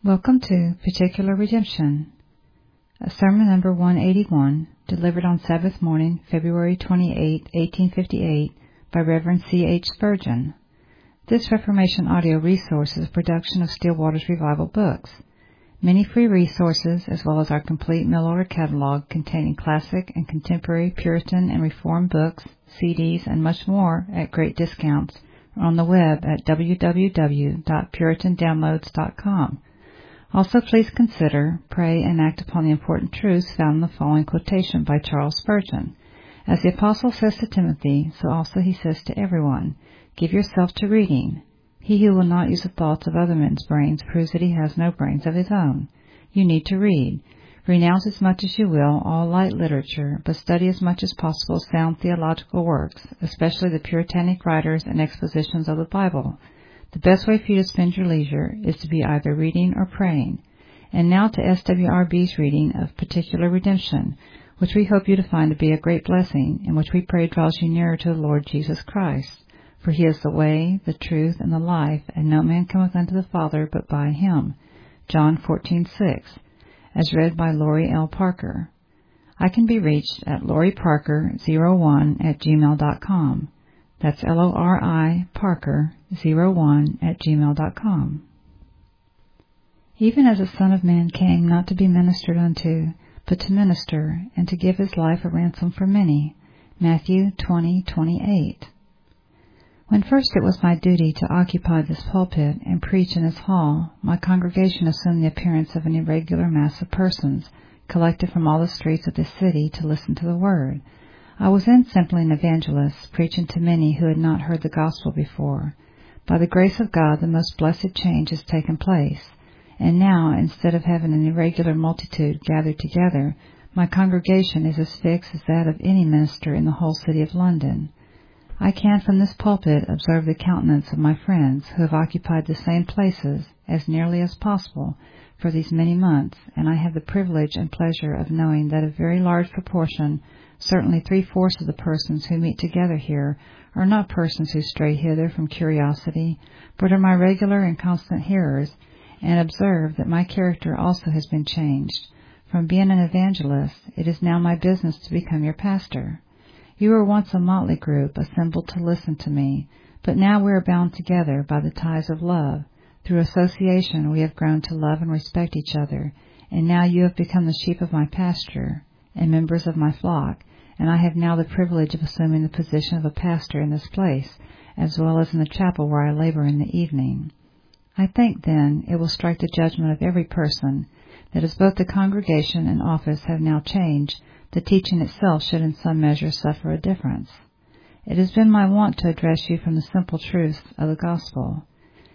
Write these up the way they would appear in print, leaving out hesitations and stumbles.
Welcome to Particular Redemption, sermon number 181, delivered on Sabbath morning, February 28, 1858, by Reverend C. H. Spurgeon. This Reformation audio resource is a production of Still Waters Revival Books. Many free resources, as well as our complete mail-order catalog containing classic and contemporary Puritan and Reformed books, CDs, and much more at great discounts, are on the web at www.puritandownloads.com. Also, please consider, pray, and act upon the important truths found in the following quotation by Charles Spurgeon. As the Apostle says to Timothy, so also he says to everyone, give yourself to reading. He who will not use the thoughts of other men's brains proves that he has no brains of his own. You need to read. Renounce as much as you will all light literature, but study as much as possible sound theological works, especially the Puritanic writers and expositions of the Bible. The best way for you to spend your leisure is to be either reading or praying. And now to SWRB's reading of Particular Redemption, which we hope you to find to be a great blessing, and which we pray draws you nearer to the Lord Jesus Christ. For he is the way, the truth, and the life, and no man cometh unto the Father but by him. John 14:6, as read by Lori L. Parker. I can be reached at loriparker01@gmail.com. That's LORI Parker01@gmail.com. Even as the Son of Man came not to be ministered unto, but to minister, and to give his life a ransom for many. Matthew 20:28. When first it was my duty to occupy this pulpit and preach in this hall, my congregation assumed the appearance of an irregular mass of persons, collected from all the streets of the city to listen to the word. I was then simply an evangelist, preaching to many who had not heard the gospel before. By the grace of God, the most blessed change has taken place, and now, instead of having an irregular multitude gathered together, my congregation is as fixed as that of any minister in the whole city of London. I can from this pulpit observe the countenance of my friends who have occupied the same places, as nearly as possible, for these many months, and I have the privilege and pleasure of knowing that a very large proportion, certainly 3/4 of the persons who meet together here, are not persons who stray hither from curiosity, but are my regular and constant hearers, and observe that my character also has been changed. From being an evangelist, it is now my business to become your pastor. You were once a motley group assembled to listen to me, but now we are bound together by the ties of love. Through association we have grown to love and respect each other, and now you have become the sheep of my pasture and members of my flock, and I have now the privilege of assuming the position of a pastor in this place, as well as in the chapel where I labor in the evening. I think, then, it will strike the judgment of every person that as both the congregation and office have now changed, the teaching itself should in some measure suffer a difference. It has been my wont to address you from the simple truths of the gospel.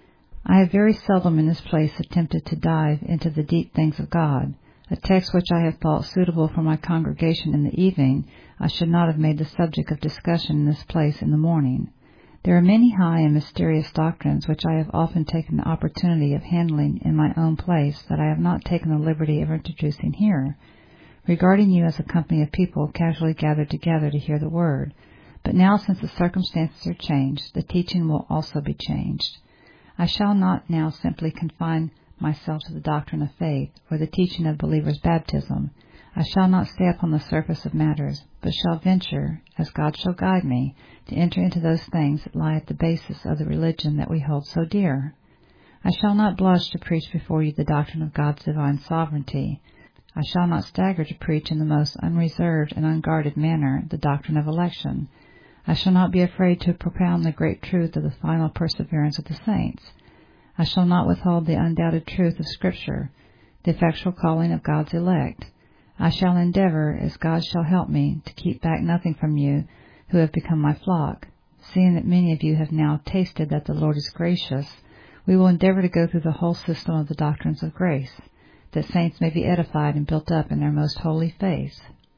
I have very seldom in this place attempted to dive into the deep things of God. A text which I have thought suitable for my congregation in the evening, I should not have made the subject of discussion in this place in the morning. There are many high and mysterious doctrines which I have often taken the opportunity of handling in my own place that I have not taken the liberty of introducing here, regarding you as a company of people casually gathered together to hear the word. But now, since the circumstances are changed, the teaching will also be changed. I shall not now simply confine myself to the doctrine of faith or the teaching of believers' baptism. I shall not stay upon the surface of matters, but shall venture, as God shall guide me, to enter into those things that lie at the basis of the religion that we hold so dear. I shall not blush to preach before you the doctrine of God's divine sovereignty. I shall not stagger to preach in the most unreserved and unguarded manner the doctrine of election. I shall not be afraid to propound the great truth of the final perseverance of the saints. I shall not withhold the undoubted truth of Scripture, the effectual calling of God's elect. I shall endeavor, as God shall help me, to keep back nothing from you who have become my flock. Seeing that many of you have now tasted that the Lord is gracious, we will endeavor to go through the whole system of the doctrines of grace, that saints may be edified and built up in their most holy faith.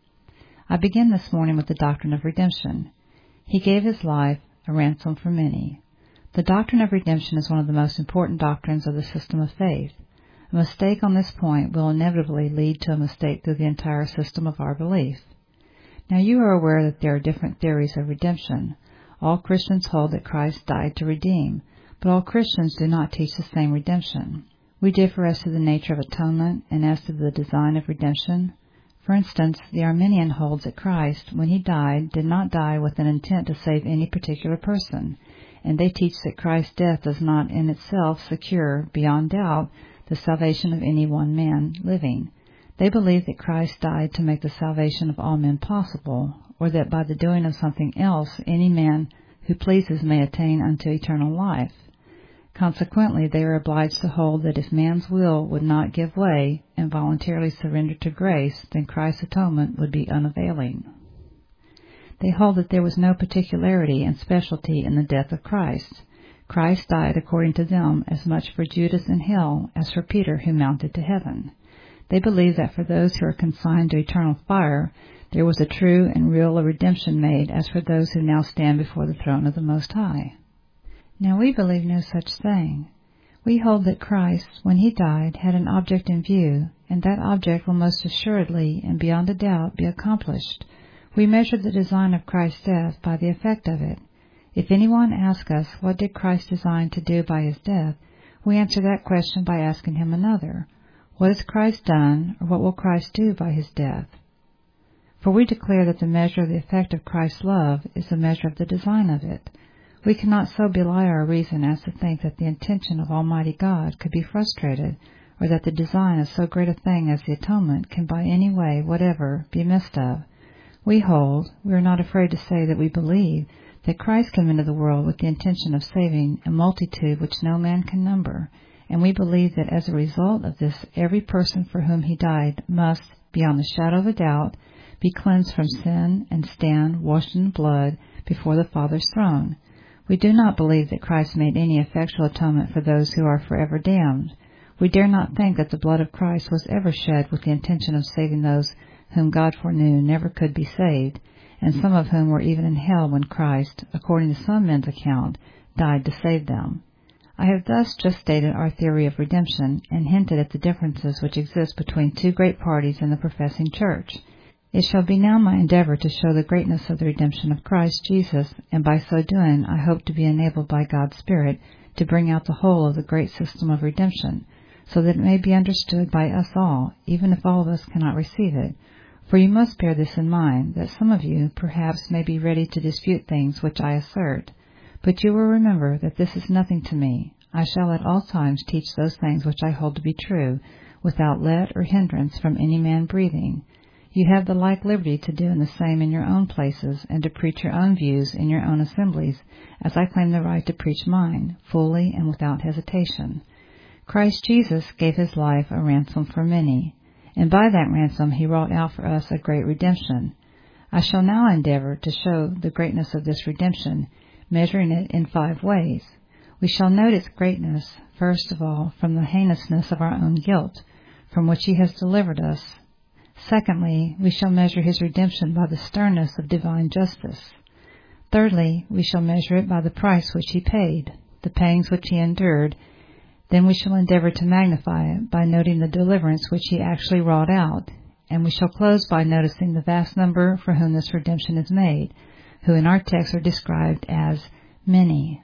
I begin this morning with the doctrine of redemption. He gave his life a ransom for many. The doctrine of redemption is one of the most important doctrines of the system of faith. A mistake on this point will inevitably lead to a mistake through the entire system of our belief. Now you are aware that there are different theories of redemption. All Christians hold that Christ died to redeem, but all Christians do not teach the same redemption. We differ as to the nature of atonement and as to the design of redemption. For instance, the Arminian holds that Christ, when he died, did not die with an intent to save any particular person, and they teach that Christ's death does not in itself secure, beyond doubt, the salvation of any one man living. They believe that Christ died to make the salvation of all men possible, or that by the doing of something else any man who pleases may attain unto eternal life. Consequently, they are obliged to hold that if man's will would not give way and voluntarily surrender to grace, then Christ's atonement would be unavailing. They hold that there was no particularity and specialty in the death of Christ. Christ died, according to them, as much for Judas in hell as for Peter, who mounted to heaven. They believe that for those who are consigned to eternal fire, there was a true and real redemption made as for those who now stand before the throne of the Most High. Now we believe no such thing. We hold that Christ, when he died, had an object in view, and that object will most assuredly and beyond a doubt be accomplished. We measure the design of Christ's death by the effect of it. If anyone asks us, what did Christ design to do by his death, we answer that question by asking him another. What has Christ done, or what will Christ do by his death? For we declare that the measure of the effect of Christ's love is the measure of the design of it. We cannot so belie our reason as to think that the intention of Almighty God could be frustrated, or that the design of so great a thing as the atonement can by any way whatever be missed of. We hold, we are not afraid to say that we believe, that Christ came into the world with the intention of saving a multitude which no man can number, and we believe that as a result of this every person for whom he died must, beyond the shadow of a doubt, be cleansed from sin and stand washed in blood before the Father's throne. We do not believe that Christ made any effectual atonement for those who are forever damned. We dare not think that the blood of Christ was ever shed with the intention of saving those whom God foreknew never could be saved, and some of whom were even in hell when Christ, according to some men's account, died to save them. I have thus just stated our theory of redemption and hinted at the differences which exist between two great parties in the professing church. It shall be now my endeavor to show the greatness of the redemption of Christ Jesus, and by so doing I hope to be enabled by God's Spirit to bring out the whole of the great system of redemption, so that it may be understood by us all, even if all of us cannot receive it. For you must bear this in mind, that some of you perhaps may be ready to dispute things which I assert. But you will remember that this is nothing to me. I shall at all times teach those things which I hold to be true, without let or hindrance from any man breathing. You have the like liberty to do the same in your own places, and to preach your own views in your own assemblies, as I claim the right to preach mine, fully and without hesitation. Christ Jesus gave his life a ransom for many, and by that ransom he wrought out for us a great redemption. I shall now endeavor to show the greatness of this redemption, measuring it in 5 ways. We shall note its greatness, first of all, from the heinousness of our own guilt, from which he has delivered us. Secondly, we shall measure his redemption by the sternness of divine justice. Thirdly, we shall measure it by the price which he paid, the pangs which he endured. Then we shall endeavor to magnify it by noting the deliverance which he actually wrought out, and we shall close by noticing the vast number for whom this redemption is made, who in our text are described as many.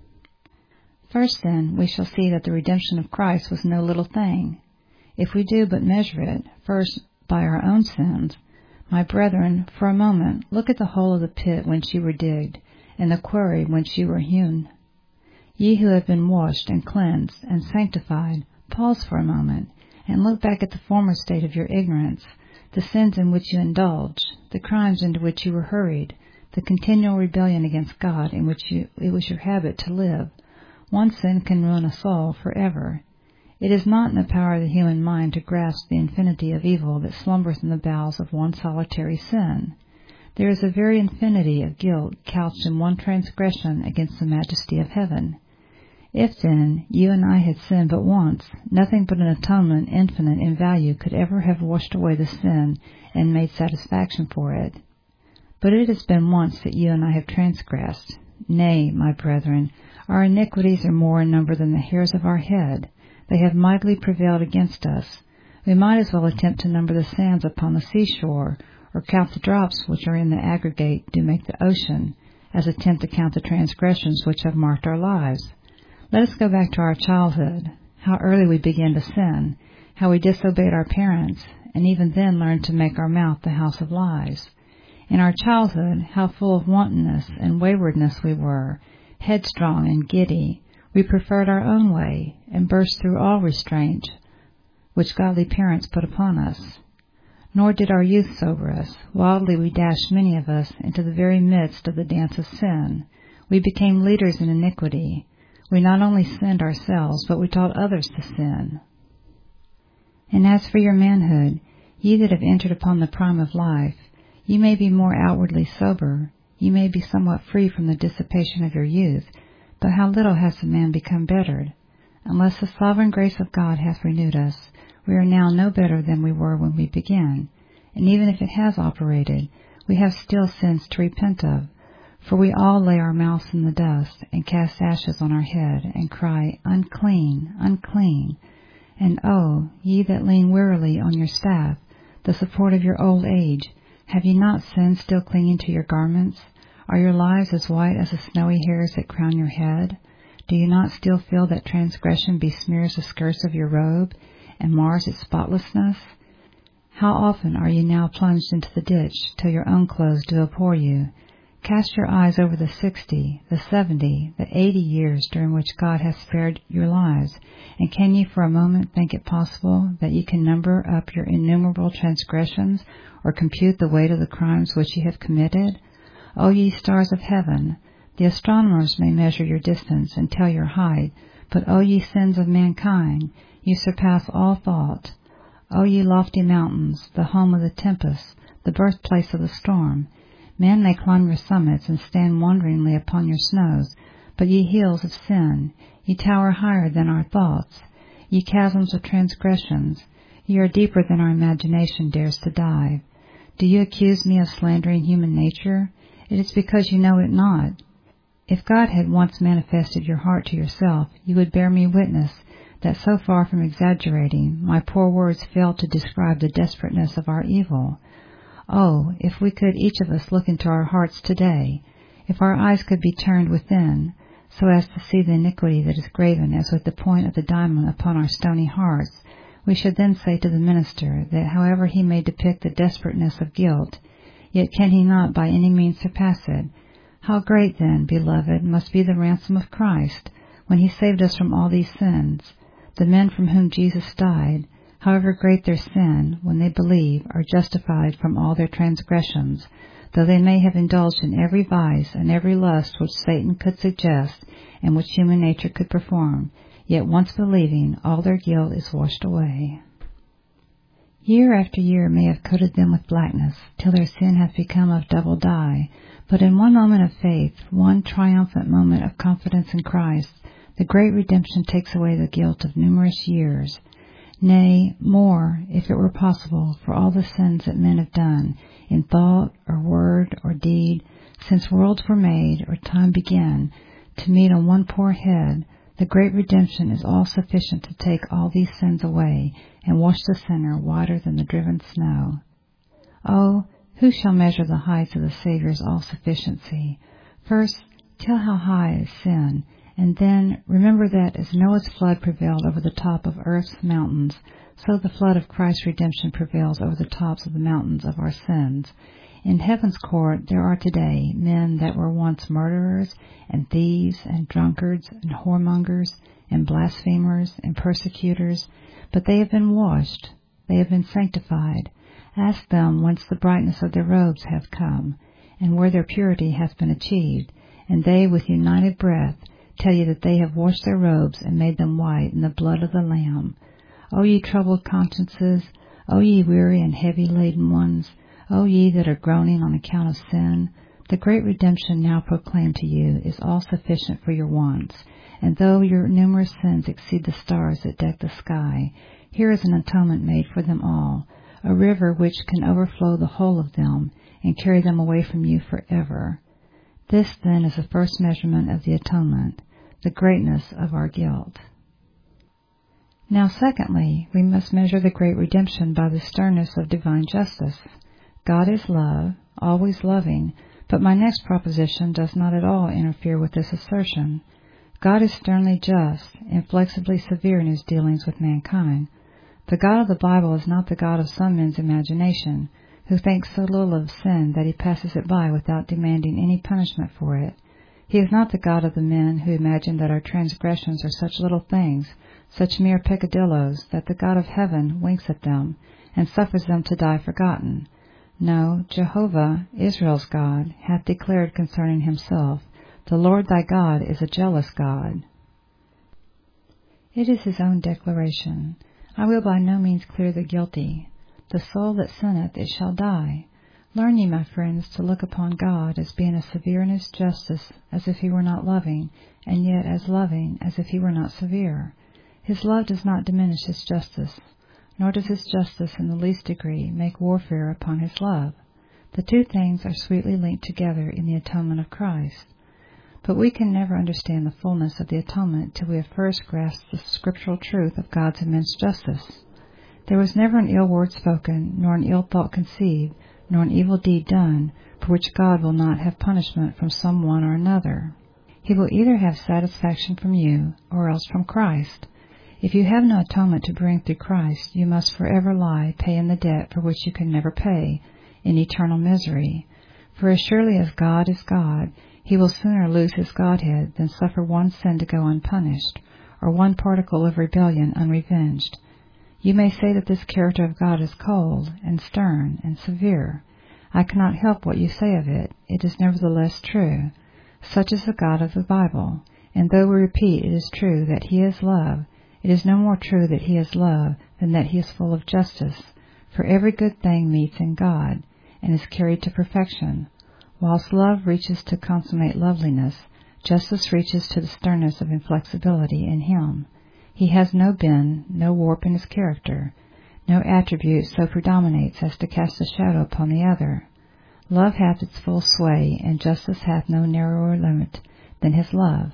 First, then, we shall see that the redemption of Christ was no little thing. If we do but measure it, first, by our own sins, my brethren, for a moment, look at the hole of the pit whence you were digged, and the quarry whence you were hewn. Ye who have been washed and cleansed and sanctified, pause for a moment, and look back at the former state of your ignorance, the sins in which you indulged, the crimes into which you were hurried, the continual rebellion against God in which it was your habit to live. One sin can ruin a soul forever. It is not in the power of the human mind to grasp the infinity of evil that slumbereth in the bowels of one solitary sin. There is a very infinity of guilt couched in one transgression against the majesty of heaven. If, then, you and I had sinned but once, nothing but an atonement infinite in value could ever have washed away the sin and made satisfaction for it. But it has been once that you and I have transgressed. Nay, my brethren, our iniquities are more in number than the hairs of our head. They have mightily prevailed against us. We might as well attempt to number the sands upon the seashore, or count the drops which are in the aggregate do make the ocean, as attempt to count the transgressions which have marked our lives. Let us go back to our childhood. how early we began to sin, how we disobeyed our parents, and even then learned to make our mouth the house of lies. In our childhood, how full of wantonness and waywardness we were, headstrong and giddy. We preferred our own way, and burst through all restraint which godly parents put upon us. Nor did our youth sober us. Wildly we dashed many of us into the very midst of the dance of sin. We became leaders in iniquity. We not only sinned ourselves, but we taught others to sin. And as for your manhood, ye that have entered upon the prime of life, ye may be more outwardly sober, ye may be somewhat free from the dissipation of your youth, but how little has the man become bettered? Unless the sovereign grace of God hath renewed us, we are now no better than we were when we began. And even if it has operated, we have still sins to repent of. For we all lay our mouths in the dust, and cast ashes on our head, and cry, Unclean, unclean. And oh, ye that lean wearily on your staff, the support of your old age, have ye not sin still clinging to your garments? Are your lives as white as the snowy hairs that crown your head? Do you not still feel that transgression besmears the skirts of your robe, and mars its spotlessness? How often are you now plunged into the ditch, till your own clothes do abhor you? Cast your eyes over the 60, the 70, the 80 years during which God hath spared your lives, and can ye for a moment think it possible that ye can number up your innumerable transgressions, or compute the weight of the crimes which ye have committed? O ye stars of heaven, the astronomers may measure your distance and tell your height, but O ye sins of mankind, you surpass all thought. O ye lofty mountains, the home of the tempest, the birthplace of the storm, man may climb your summits and stand wonderingly upon your snows, but ye hills of sin, ye tower higher than our thoughts, ye chasms of transgressions, ye are deeper than our imagination dares to dive. Do you accuse me of slandering human nature? It is because you know it not. If God had once manifested your heart to yourself, you would bear me witness that so far from exaggerating, my poor words fail to describe the desperateness of our evil. Oh, if we could each of us look into our hearts today, if our eyes could be turned within, so as to see the iniquity that is graven as with the point of the diamond upon our stony hearts, we should then say to the minister that however he may depict the desperateness of guilt, yet can he not by any means surpass it. How great, then, beloved, must be the ransom of Christ, when he saved us from all these sins. The men from whom Jesus died, however great their sin, when they believe, are justified from all their transgressions, though they may have indulged in every vice and every lust which Satan could suggest and which human nature could perform, yet once believing, all their guilt is washed away. Year after year may have coated them with blackness, till their sin hath become of double dye, but in one moment of faith, one triumphant moment of confidence in Christ, the great redemption takes away the guilt of numerous years. Nay, more, if it were possible, for all the sins that men have done, in thought, or word, or deed, since worlds were made, or time began, to meet on one poor head, the great redemption is all sufficient to take all these sins away, and wash the sinner whiter than the driven snow. Oh, who shall measure the heights of the Saviour's all-sufficiency? First, tell how high is sin, and then remember that as Noah's flood prevailed over the top of earth's mountains, so the flood of Christ's redemption prevails over the tops of the mountains of our sins. In heaven's court there are today men that were once murderers, and thieves, and drunkards, and whoremongers, and blasphemers, and persecutors, but they have been washed, they have been sanctified. Ask them whence the brightness of their robes hath come, and where their purity hath been achieved, and they with united breath tell you that they have washed their robes and made them white in the blood of the Lamb. O ye troubled consciences, O ye weary and heavy-laden ones, O ye that are groaning on account of sin, the great redemption now proclaimed to you is all sufficient for your wants, and though your numerous sins exceed the stars that deck the sky, here is an atonement made for them all, a river which can overflow the whole of them and carry them away from you forever. This, then, is the first measurement of the atonement, the greatness of our guilt. Now, secondly, we must measure the great redemption by the sternness of divine justice. God is love, always loving, but my next proposition does not at all interfere with this assertion. God is sternly just, inflexibly severe in his dealings with mankind. The God of the Bible is not the God of some men's imagination, who thinks so little of sin that he passes it by without demanding any punishment for it. He is not the God of the men who imagine that our transgressions are such little things, such mere peccadilloes, that the God of heaven winks at them and suffers them to die forgotten. No, Jehovah, Israel's God, hath declared concerning himself, the Lord thy God is a jealous God. It is his own declaration. I will by no means clear the guilty. The soul that sinneth, it shall die. Learn ye, my friends, to look upon God as being as severe in his justice as if he were not loving, and yet as loving as if he were not severe. His love does not diminish his justice, nor does his justice in the least degree make warfare upon his love. The two things are sweetly linked together in the atonement of Christ. But we can never understand the fullness of the atonement till we have first grasped the scriptural truth of God's immense justice. There was never an ill word spoken, nor an ill thought conceived, nor an evil deed done, for which God will not have punishment from some one or another. He will either have satisfaction from you, or else from Christ. If you have no atonement to bring through Christ, you must forever lie paying the debt for which you can never pay, in eternal misery. For as surely as God is God, he will sooner lose his Godhead than suffer one sin to go unpunished, or one particle of rebellion unrevenged. You may say that this character of God is cold, and stern, and severe. I cannot help what you say of it. It is nevertheless true. Such is the God of the Bible, and though we repeat it is true that he is love, it is no more true that he is love than that he is full of justice, for every good thing meets in God, and is carried to perfection. Whilst love reaches to consummate loveliness, justice reaches to the sternness of inflexibility in him. He has no bend, no warp in his character. No attribute so predominates as to cast a shadow upon the other. Love hath its full sway, and justice hath no narrower limit than his love.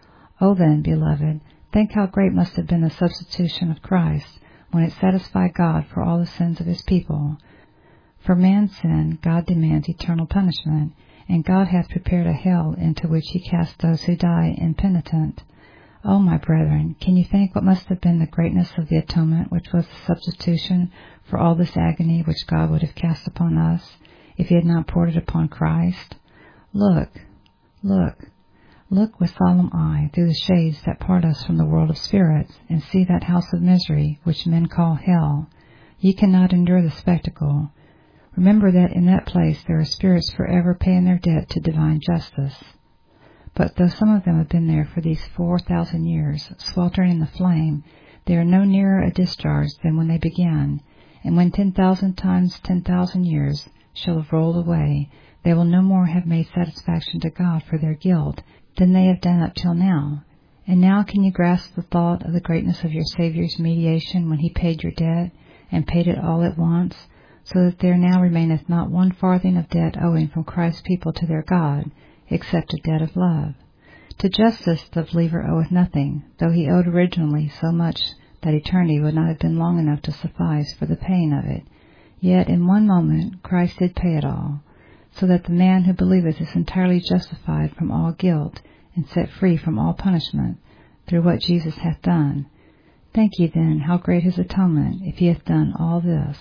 O then, beloved, think how great must have been the substitution of Christ, when it satisfied God for all the sins of his people. For man's sin, God demands eternal punishment, and God hath prepared a hell into which he casts those who die impenitent. O my brethren, can you think what must have been the greatness of the atonement which was the substitution for all this agony which God would have cast upon us, if he had not poured it upon Christ? Look with solemn eye through the shades that part us from the world of spirits, and see that house of misery which men call hell. Ye cannot endure the spectacle. Remember that in that place there are spirits forever paying their debt to divine justice. But though some of them have been there for these 4,000 years, sweltering in the flame, they are no nearer a discharge than when they began, and when 10,000 times 10,000 years shall have rolled away, they will no more have made satisfaction to God for their guilt than they have done up till now. And now can you grasp the thought of the greatness of your Saviour's mediation when he paid your debt, and paid it all at once, so that there now remaineth not one farthing of debt owing from Christ's people to their God, except a debt of love. To justice the believer oweth nothing, though he owed originally so much that eternity would not have been long enough to suffice for the paying of it. Yet in one moment Christ did pay it all, so that the man who believeth is entirely justified from all guilt, and set free from all punishment, through what Jesus hath done. Think ye then how great his atonement, if he hath done all this.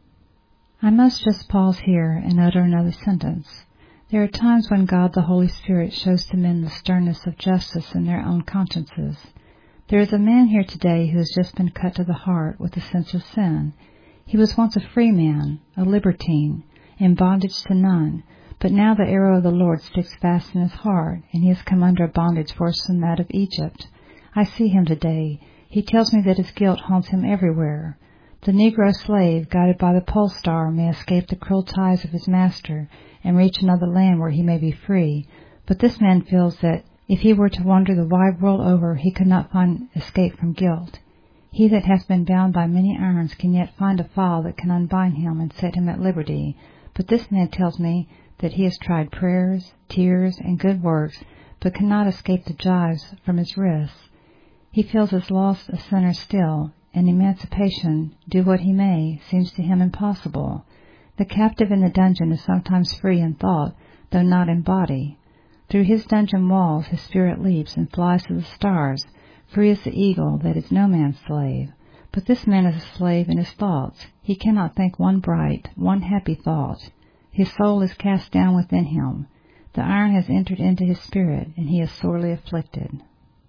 I must just pause here and utter another sentence. There are times when God the Holy Spirit shows to men the sternness of justice in their own consciences. There is a man here today who has just been cut to the heart with the sense of sin. He was once a free man, a libertine, in bondage to none, but now the arrow of the Lord sticks fast in his heart, and he has come under a bondage worse than that of Egypt. I see him today. He tells me that his guilt haunts him everywhere. The Negro slave, guided by the pole star, may escape the cruel ties of his master and reach another land where he may be free, but this man feels that if he were to wander the wide world over, he could not find escape from guilt. He that hath been bound by many irons can yet find a file that can unbind him and set him at liberty, but this man tells me that he has tried prayers, tears, and good works, but cannot escape the gyves from his wrists. He feels as lost a sinner still, and emancipation, do what he may, seems to him impossible. The captive in the dungeon is sometimes free in thought, though not in body. Through his dungeon walls his spirit leaps and flies to the stars, free as the eagle that is no man's slave. But this man is a slave in his thoughts. He cannot think one bright, one happy thought. His soul is cast down within him. The iron has entered into his spirit, and he is sorely afflicted.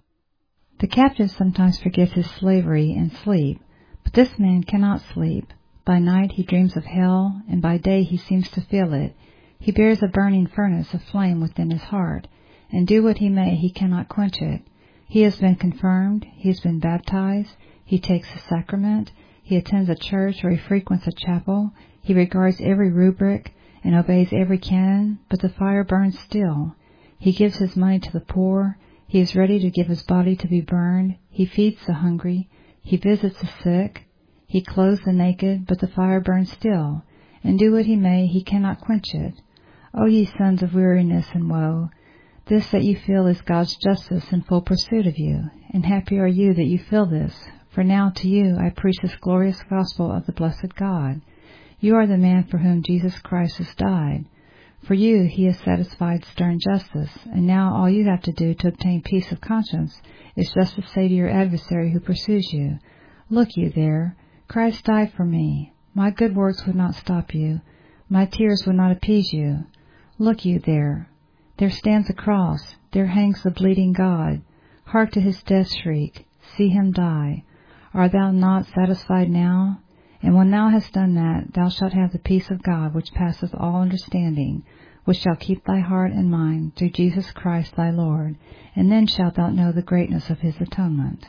The captive sometimes forgets his slavery in sleep, but this man cannot sleep. By night he dreams of hell, and by day he seems to feel it. He bears a burning furnace of flame within his heart, and do what he may, he cannot quench it. He has been confirmed, he has been baptized, he takes the sacrament, he attends a church or he frequents a chapel, he regards every rubric and obeys every canon, but the fire burns still. He gives his money to the poor, he is ready to give his body to be burned, he feeds the hungry, he visits the sick, he clothes the naked, but the fire burns still, and do what he may, he cannot quench it. O ye sons of weariness and woe, this that you feel is God's justice in full pursuit of you, and happy are you that you feel this, for now to you I preach this glorious gospel of the blessed God. You are the man for whom Jesus Christ has died. For you he has satisfied stern justice, and now all you have to do to obtain peace of conscience is just to say to your adversary who pursues you, Look you there, Christ died for me. My good works would not stop you. My tears would not appease you. Look you there. There stands the cross. There hangs the bleeding God. Hark to his death shriek. See him die. Art thou not satisfied now? And when thou hast done that, thou shalt have the peace of God which passeth all understanding, which shall keep thy heart and mind through Jesus Christ thy Lord, and then shalt thou know the greatness of his atonement.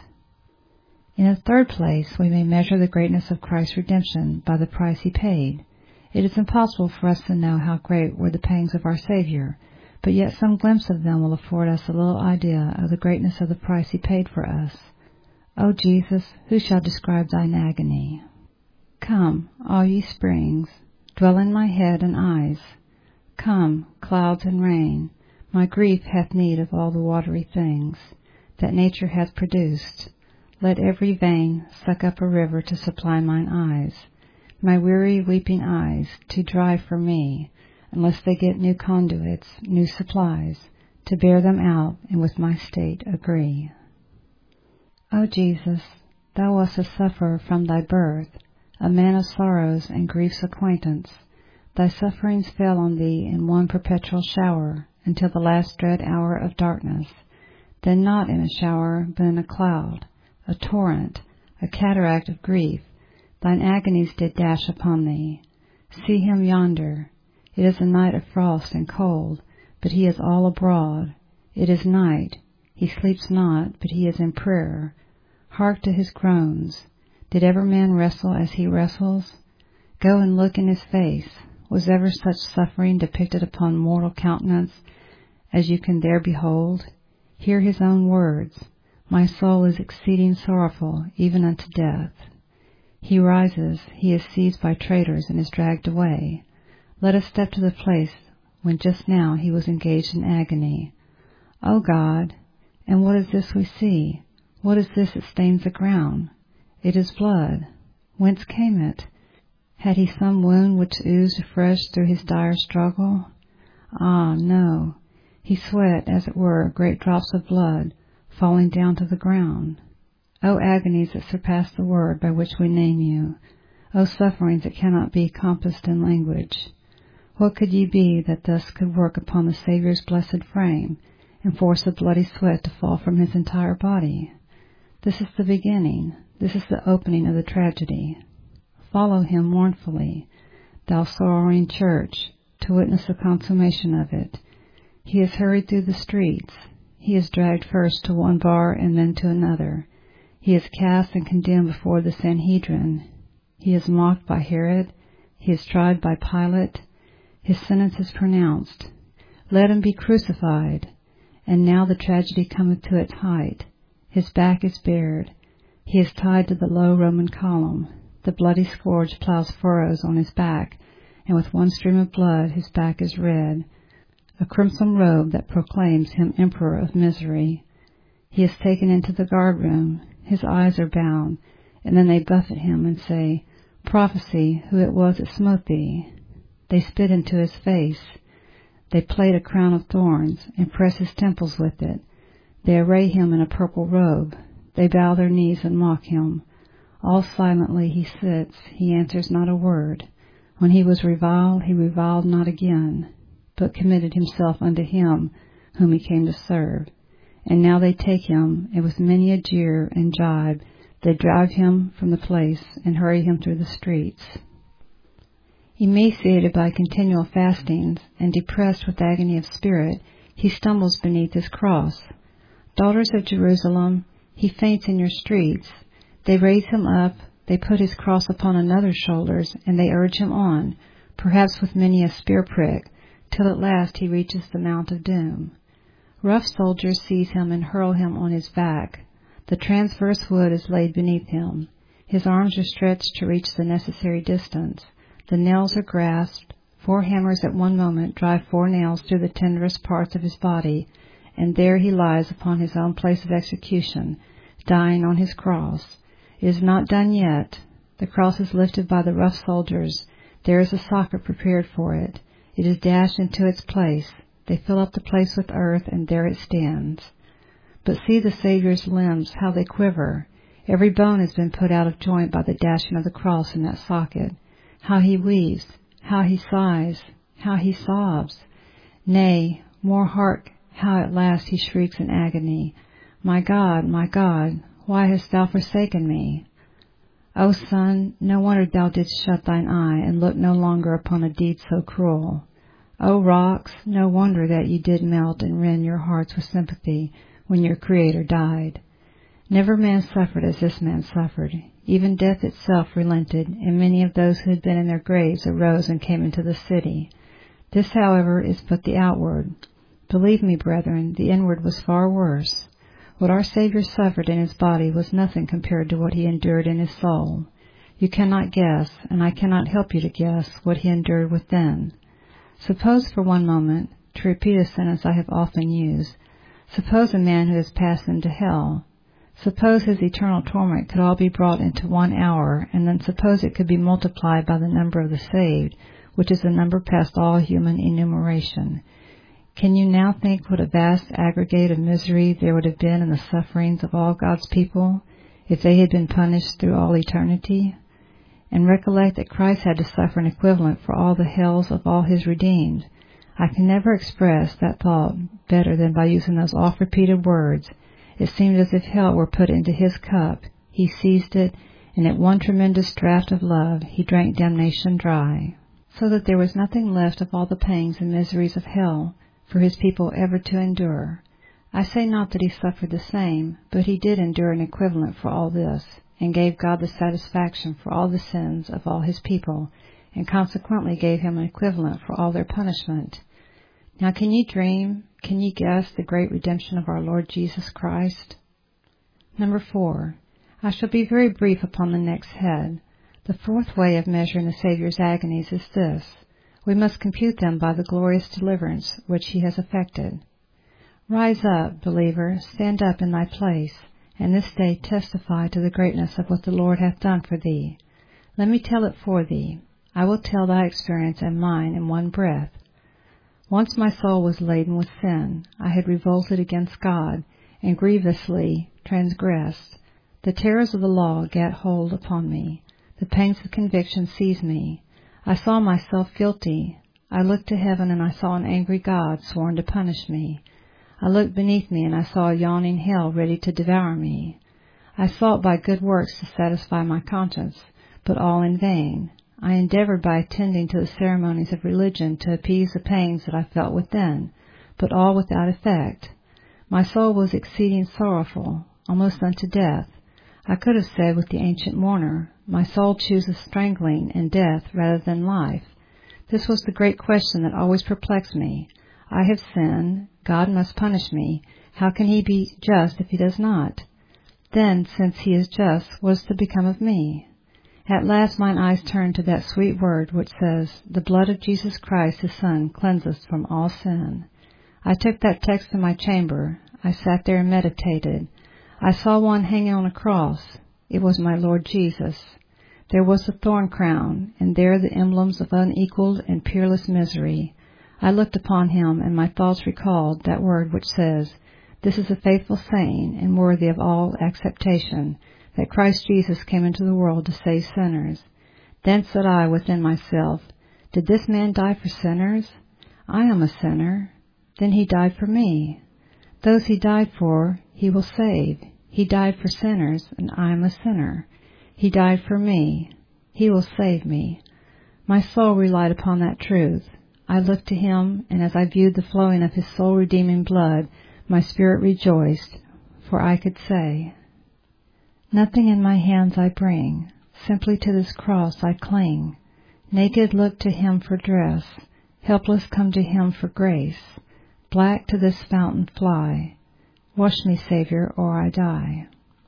In the third place, we may measure the greatness of Christ's redemption by the price he paid. It is impossible for us to know how great were the pangs of our Savior, but yet some glimpse of them will afford us a little idea of the greatness of the price he paid for us. O Jesus, who shall describe thine agony? Come, all ye springs, dwell in my head and eyes. Come, clouds and rain, my grief hath need of all the watery things that nature hath produced. Let every vein suck up a river to supply mine eyes, my weary weeping eyes, too dry for me, unless they get new conduits, new supplies, to bear them out and with my state agree. O Jesus, thou wast a sufferer from thy birth, a man of sorrows and grief's acquaintance. Thy sufferings fell on thee in one perpetual shower, until the last dread hour of darkness. Then not in a shower, but in a cloud, a torrent, a cataract of grief, thine agonies did dash upon thee. See him yonder. It is a night of frost and cold, but he is all abroad. It is night. He sleeps not, but he is in prayer. Hark to his groans. Did ever man wrestle as he wrestles? Go and look in his face. Was ever such suffering depicted upon mortal countenance as you can there behold? Hear his own words. My soul is exceeding sorrowful, even unto death. He rises, he is seized by traitors and is dragged away. Let us step to the place when just now he was engaged in agony. O God, and what is this we see? What is this that stains the ground? It is blood. Whence came it? Had he some wound which oozed afresh through his dire struggle? Ah, no. He sweat, as it were, great drops of blood, falling down to the ground. O agonies that surpass the word by which we name you! O sufferings that cannot be compassed in language! What could ye be that thus could work upon the Saviour's blessed frame, and force the bloody sweat to fall from his entire body? This is the beginning. This is the opening of the tragedy. Follow him mournfully, thou sorrowing church, to witness the consummation of it. He is hurried through the streets. He is dragged first to one bar and then to another. He is cast and condemned before the Sanhedrin. He is mocked by Herod. He is tried by Pilate. His sentence is pronounced. Let him be crucified. And now the tragedy cometh to its height. His back is bared. He is tied to the low Roman column. The bloody scourge plows furrows on his back, and with one stream of blood his back is red, a crimson robe that proclaims him emperor of misery. He is taken into the guard-room. His eyes are bound, and then they buffet him and say, Prophesy who it was that smote thee. They spit into his face. They plait a crown of thorns and press his temples with it. They array him in a purple robe. They bow their knees and mock him. All silently he sits. He answers not a word. When he was reviled, he reviled not again, but committed himself unto him whom he came to serve. And now they take him, and with many a jeer and jibe, they drive him from the place and hurry him through the streets. Emaciated by continual fastings and depressed with agony of spirit, he stumbles beneath his cross. Daughters of Jerusalem, he faints in your streets. They raise him up, they put his cross upon another's shoulders, and they urge him on, perhaps with many a spear prick, till at last he reaches the Mount of Doom. Rough soldiers seize him and hurl him on his back. The transverse wood is laid beneath him. His arms are stretched to reach the necessary distance. The nails are grasped. 4 hammers at one moment drive 4 nails through the tenderest parts of his body, and there he lies upon his own place of execution, dying on his cross. It is not done yet. The cross is lifted by the rough soldiers. There is a socket prepared for it. It is dashed into its place. They fill up the place with earth, and there it stands. But see the Savior's limbs, how they quiver. Every bone has been put out of joint by the dashing of the cross in that socket. How he weeps, how he sighs, how he sobs. Nay, more hark, how at last he shrieks in agony, my God, why hast thou forsaken me? O Son, no wonder thou didst shut thine eye, and look no longer upon a deed so cruel. O rocks, no wonder that ye did melt and rend your hearts with sympathy when your Creator died. Never man suffered as this man suffered. Even death itself relented, and many of those who had been in their graves arose and came into the city. This, however, is but the outward. Believe me, brethren, the inward was far worse. What our Savior suffered in his body was nothing compared to what he endured in his soul. You cannot guess, and I cannot help you to guess, what he endured within. Suppose for one moment, to repeat a sentence I have often used, suppose a man who has passed into hell. Suppose his eternal torment could all be brought into 1 hour, and then suppose it could be multiplied by the number of the saved, which is a number past all human enumeration. Can you now think what a vast aggregate of misery there would have been in the sufferings of all God's people if they had been punished through all eternity? And recollect that Christ had to suffer an equivalent for all the hells of all his redeemed. I can never express that thought better than by using those oft-repeated words. It seemed as if hell were put into his cup. He seized it, and at one tremendous draught of love he drank damnation dry, so that there was nothing left of all the pangs and miseries of hell for his people ever to endure. I say not that he suffered the same, but he did endure an equivalent for all this, and gave God the satisfaction for all the sins of all his people, and consequently gave him an equivalent for all their punishment. Now can ye dream, can ye guess the great redemption of our Lord Jesus Christ? Number 4. I shall be very brief upon the next head. The 4th way of measuring the Savior's agonies is this. We must compute them by the glorious deliverance which he has effected. Rise up, believer, stand up in thy place, and this day testify to the greatness of what the Lord hath done for thee. Let me tell it for thee. I will tell thy experience and mine in one breath. Once my soul was laden with sin. I had revolted against God, and grievously transgressed. The terrors of the law gat hold upon me. The pangs of conviction seized me. I saw myself guilty. I looked to heaven, and I saw an angry God sworn to punish me. I looked beneath me, and I saw a yawning hell ready to devour me. I sought by good works to satisfy my conscience, but all in vain. I endeavored by attending to the ceremonies of religion to appease the pangs that I felt within, but all without effect. My soul was exceeding sorrowful, almost unto death. I could have said with the ancient mourner, my soul chooses strangling and death rather than life. This was the great question that always perplexed me. I have sinned. God must punish me. How can he be just if he does not? Then, since he is just, what is to become of me? At last mine eyes turned to that sweet word which says, the blood of Jesus Christ his Son cleanseth from all sin. I took that text to my chamber. I sat there and meditated. I saw one hanging on a cross. It was my Lord Jesus. There was the thorn crown, and there the emblems of unequaled and peerless misery. I looked upon him, and my thoughts recalled that word which says, "This is a faithful saying and worthy of all acceptation, that Christ Jesus came into the world to save sinners." Then said I within myself, "Did this man die for sinners? I am a sinner. Then he died for me. Those he died for, he will save. He died for sinners, and I am a sinner. He died for me. He will save me." My soul relied upon that truth. I looked to him, and as I viewed the flowing of his soul-redeeming blood, my spirit rejoiced, for I could say, "Nothing in my hands I bring, simply to this cross I cling. Naked look to him for dress, helpless come to him for grace. Black to this fountain fly. Wash me, Savior, or I die."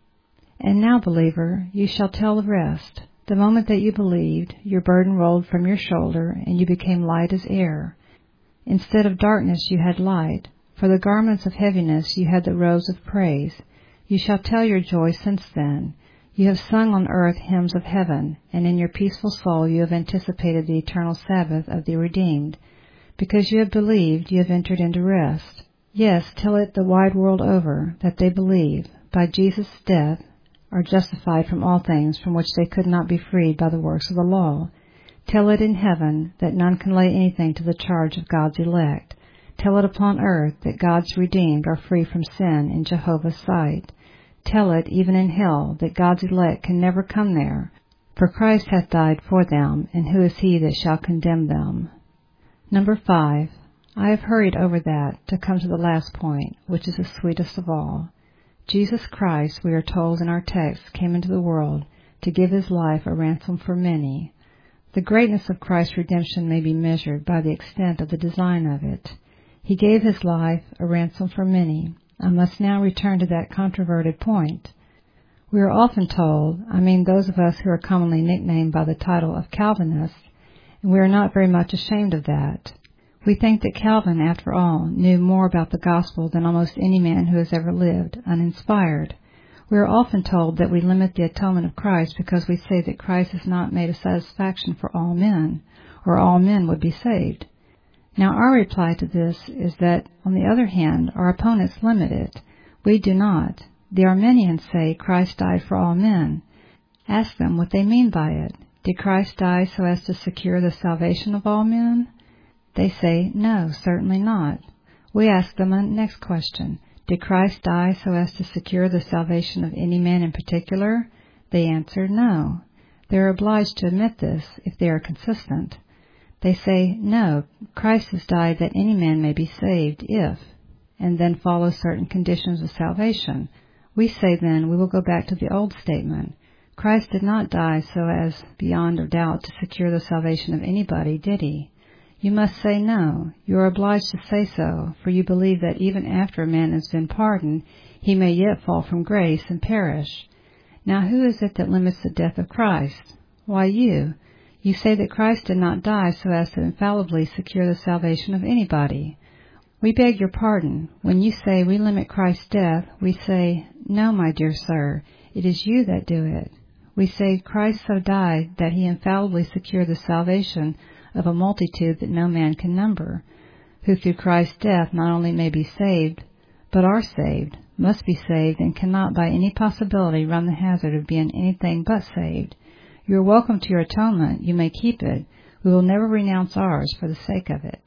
And now, believer, you shall tell the rest. The moment that you believed, your burden rolled from your shoulder, and you became light as air. Instead of darkness you had light. For the garments of heaviness you had the robes of praise. You shall tell your joy since then. You have sung on earth hymns of heaven, and in your peaceful soul you have anticipated the eternal Sabbath of the redeemed. Because you have believed, you have entered into rest. Yes, tell it the wide world over, that they believe, by Jesus' death, are justified from all things from which they could not be freed by the works of the law. Tell it in heaven, that none can lay anything to the charge of God's elect. Tell it upon earth, that God's redeemed are free from sin in Jehovah's sight. Tell it even in hell, that God's elect can never come there, for Christ hath died for them, and who is he that shall condemn them? Number 5. I have hurried over that to come to the last point, which is the sweetest of all. Jesus Christ, we are told in our text, came into the world to give his life a ransom for many. The greatness of Christ's redemption may be measured by the extent of the design of it. He gave his life a ransom for many. I must now return to that controverted point. We are often told, I mean those of us who are commonly nicknamed by the title of Calvinists, and we are not very much ashamed of that. We think that Calvin, after all, knew more about the gospel than almost any man who has ever lived, uninspired. We are often told that we limit the atonement of Christ because we say that Christ has not made a satisfaction for all men, or all men would be saved. Now our reply to this is that, on the other hand, our opponents limit it. We do not. The Arminians say Christ died for all men. Ask them what they mean by it. Did Christ die so as to secure the salvation of all men? They say, no, certainly not. We ask them a next question. Did Christ die so as to secure the salvation of any man in particular? They answer, no. They are obliged to admit this if they are consistent. They say, no, Christ has died that any man may be saved if, and then follow certain conditions of salvation. We say then we will go back to the old statement. Christ did not die so as, beyond a doubt, to secure the salvation of anybody, did he? You must say no. You are obliged to say so, for you believe that even after a man has been pardoned, he may yet fall from grace and perish. Now who is it that limits the death of Christ? Why, you. You say that Christ did not die so as to infallibly secure the salvation of anybody. We beg your pardon. When you say we limit Christ's death, we say, no, my dear sir, it is you that do it. We say Christ so died that he infallibly secured the salvation of a multitude that no man can number, who through Christ's death not only may be saved, but are saved, must be saved, and cannot by any possibility run the hazard of being anything but saved. You are welcome to your atonement. You may keep it. We will never renounce ours for the sake of it.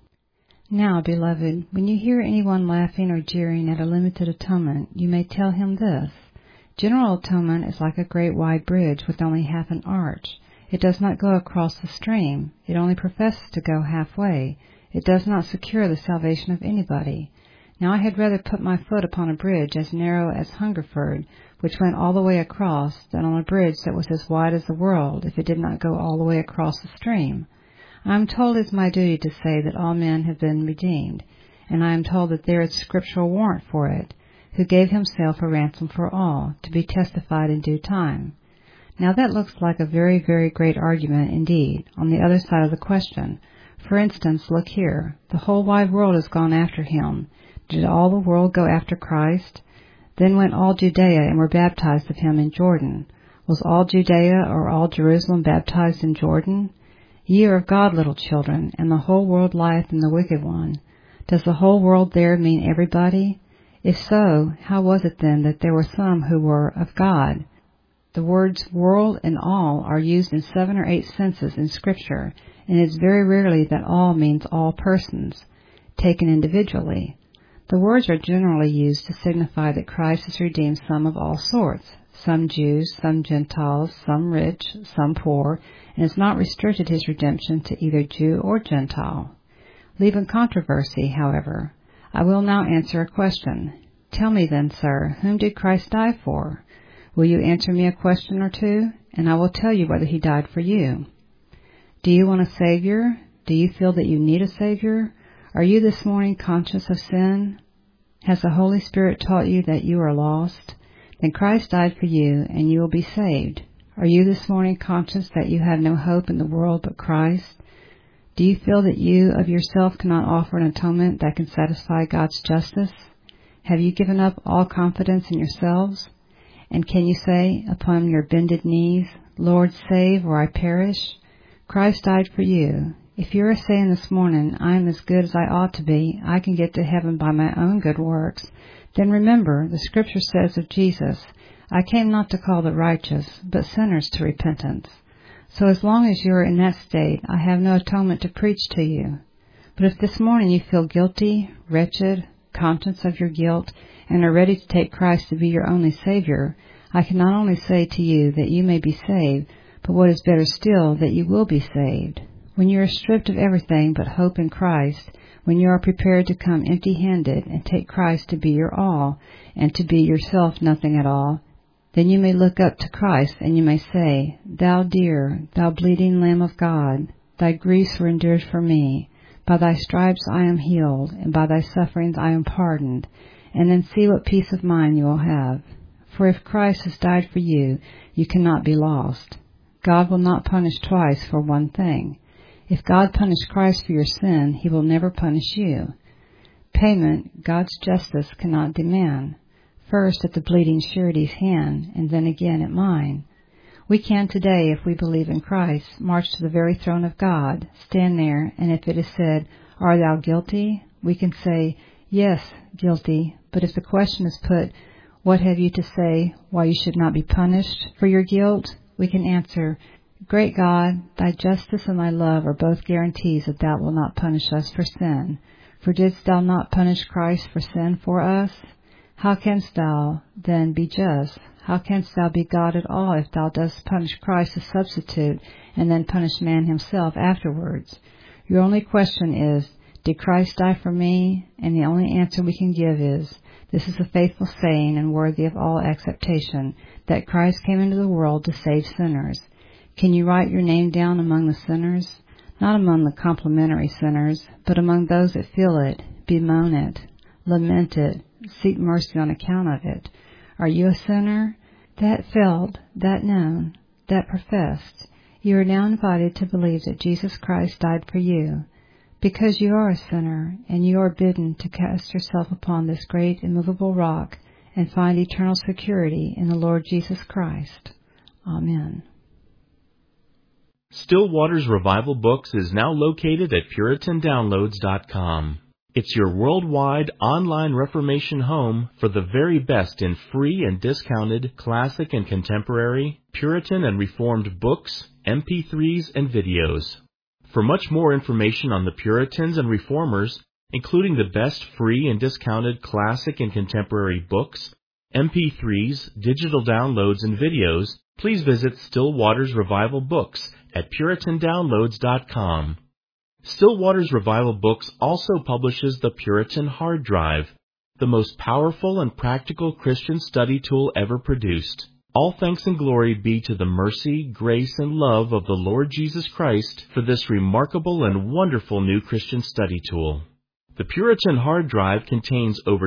Now, beloved, when you hear anyone laughing or jeering at a limited atonement, you may tell him this. General atonement is like a great wide bridge with only half an arch. It does not go across the stream. It only professes to go halfway. It does not secure the salvation of anybody. Now I had rather put my foot upon a bridge as narrow as Hungerford, which went all the way across, than on a bridge that was as wide as the world, if it did not go all the way across the stream. I am told it is my duty to say that all men have been redeemed, and I am told that there is scriptural warrant for it, who gave himself a ransom for all, to be testified in due time. Now that looks like a very, very great argument indeed, on the other side of the question. For instance, look here. The whole wide world has gone after him. Did all the world go after Christ? Then went all Judea and were baptized of him in Jordan. Was all Judea or all Jerusalem baptized in Jordan? Ye are of God, little children, and the whole world lieth in the wicked one. Does the whole world there mean everybody? If so, how was it then that there were some who were of God? The words world and all are used in 7 or 8 senses in Scripture, and it is very rarely that all means all persons, taken individually. The words are generally used to signify that Christ has redeemed some of all sorts, some Jews, some Gentiles, some rich, some poor, and has not restricted his redemption to either Jew or Gentile. Leaving controversy, however, I will now answer a question. Tell me then, sir, whom did Christ die for? Will you answer me a question or two, and I will tell you whether he died for you. Do you want a Savior? Do you feel that you need a Savior? Are you this morning conscious of sin? Has the Holy Spirit taught you that you are lost? Then Christ died for you, and you will be saved. Are you this morning conscious that you have no hope in the world but Christ? Do you feel that you of yourself cannot offer an atonement that can satisfy God's justice? Have you given up all confidence in yourselves? And can you say, upon your bended knees, Lord, save, or I perish? Christ died for you. If you are saying this morning, I am as good as I ought to be, I can get to heaven by my own good works, then remember, the Scripture says of Jesus, I came not to call the righteous, but sinners to repentance. So as long as you are in that state, I have no atonement to preach to you. But if this morning you feel guilty, wretched, conscious of your guilt, and are ready to take Christ to be your only Savior, I can not only say to you that you may be saved, but what is better still, that you will be saved. When you are stripped of everything but hope in Christ, when you are prepared to come empty-handed and take Christ to be your all, and to be yourself nothing at all, then you may look up to Christ, and you may say, Thou dear, thou bleeding Lamb of God, thy griefs were endured for me. By thy stripes I am healed, and by thy sufferings I am pardoned. And then see what peace of mind you will have. For if Christ has died for you, you cannot be lost. God will not punish twice for one thing. If God punished Christ for your sin, he will never punish you. Payment God's justice cannot demand. First at the bleeding surety's hand, and then again at mine. We can today, if we believe in Christ, march to the very throne of God, stand there, and if it is said, Art thou guilty? We can say, Yes, guilty. But if the question is put, What have you to say why you should not be punished for your guilt? We can answer, Great God, thy justice and thy love are both guarantees that thou wilt not punish us for sin. For didst thou not punish Christ for sin for us? How canst thou then be just? How canst thou be God at all if thou dost punish Christ as substitute and then punish man himself afterwards? Your only question is, did Christ die for me? And the only answer we can give is, this is a faithful saying and worthy of all acceptation, that Christ came into the world to save sinners. Can you write your name down among the sinners? Not among the complimentary sinners, but among those that feel it, bemoan it, lament it, seek mercy on account of it. Are you a sinner? That felt, that known, that professed. You are now invited to believe that Jesus Christ died for you. Because you are a sinner, and you are bidden to cast yourself upon this great immovable rock and find eternal security in the Lord Jesus Christ. Amen. Still Waters Revival Books is now located at PuritanDownloads.com. It's your worldwide online Reformation home for the very best in free and discounted classic and contemporary, Puritan and Reformed books, MP3s, and videos. For much more information on the Puritans and Reformers, including the best free and discounted classic and contemporary books, MP3s, digital downloads, and videos, please visit Still Waters Revival Books at PuritanDownloads.com. Still Waters Revival Books also publishes the Puritan Hard Drive, the most powerful and practical Christian study tool ever produced. All thanks and glory be to the mercy, grace, and love of the Lord Jesus Christ for this remarkable and wonderful new Christian study tool. The Puritan Hard Drive contains over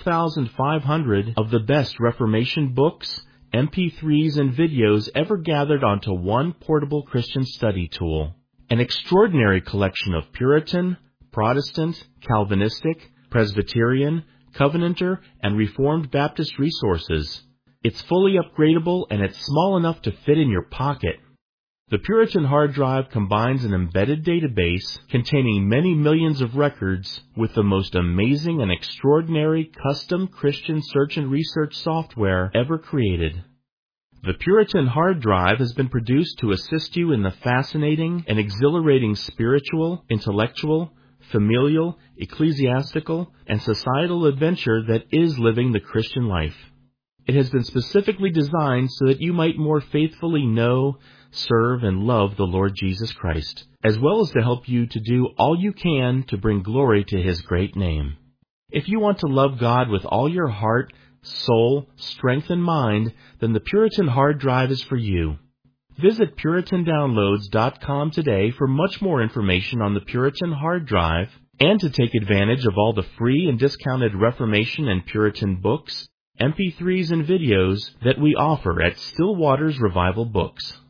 12,500 of the best Reformation books, MP3s, and videos ever gathered onto one portable Christian study tool. An extraordinary collection of Puritan, Protestant, Calvinistic, Presbyterian, Covenanter, and Reformed Baptist resources. It's fully upgradable and it's small enough to fit in your pocket. The Puritan hard drive combines an embedded database containing many millions of records with the most amazing and extraordinary custom Christian search and research software ever created. The Puritan hard drive has been produced to assist you in the fascinating and exhilarating spiritual, intellectual, familial, ecclesiastical, and societal adventure that is living the Christian life. It has been specifically designed so that you might more faithfully know, serve, and love the Lord Jesus Christ, as well as to help you to do all you can to bring glory to His great name. If you want to love God with all your heart, soul, strength, and mind, then the Puritan hard drive is for you. Visit PuritanDownloads.com today for much more information on the Puritan hard drive and to take advantage of all the free and discounted Reformation and Puritan books, MP3s, and videos that we offer at Still Waters Revival Books.